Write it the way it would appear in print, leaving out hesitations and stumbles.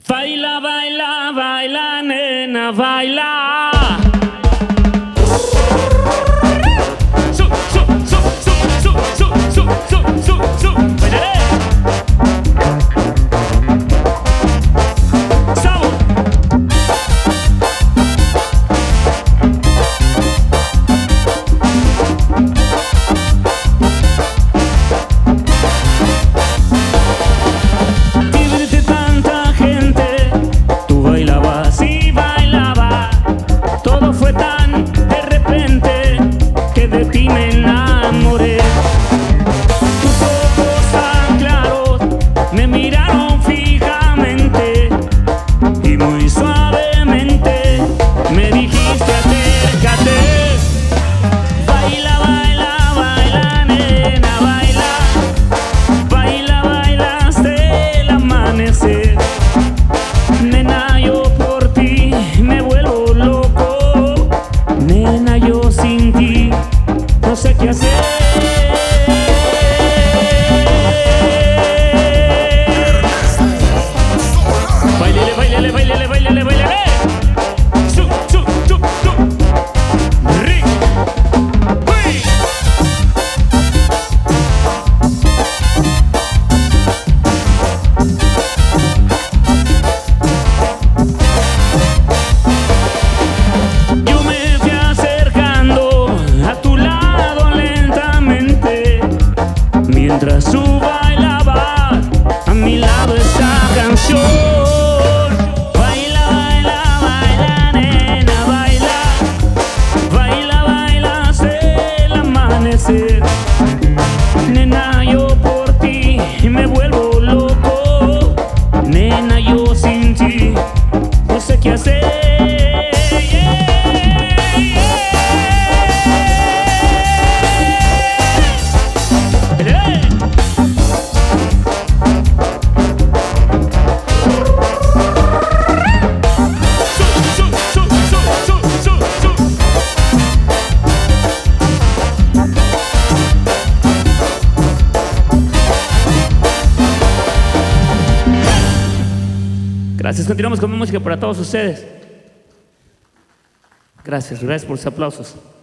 Baila, baila, baila, nena, baila. Su, su, su, su, su, su, su, su, su, su. Bailaré. Sabor. Divierte tanta gente, tú bailabas y bailabas. Todo fue tan de repente que de ti me enamoré. Tus ojos tan claros me miraron fijamente y muy suavemente me dijiste acércate. Baila, baila, baila, nena, baila. Baila, baila hasta el amanecer. Nena, yo por ti me vuelvo loco. Nena, yo sin ti no sé qué hacer. Bailele, bailele, bailele, bailele, bailele. Su, su, su, su. Rick. Uy. Yo me fui acercando a tu lado lentamente mientras tú bailabas a mi lado esta canción. Baila, baila, baila, nena, baila. Baila, baila hasta el amanecer. Nena, yo por ti me vuelvo loco. Nena, yo sin ti no sé qué hacer. Gracias, continuamos con música para todos ustedes. Gracias, gracias por sus aplausos.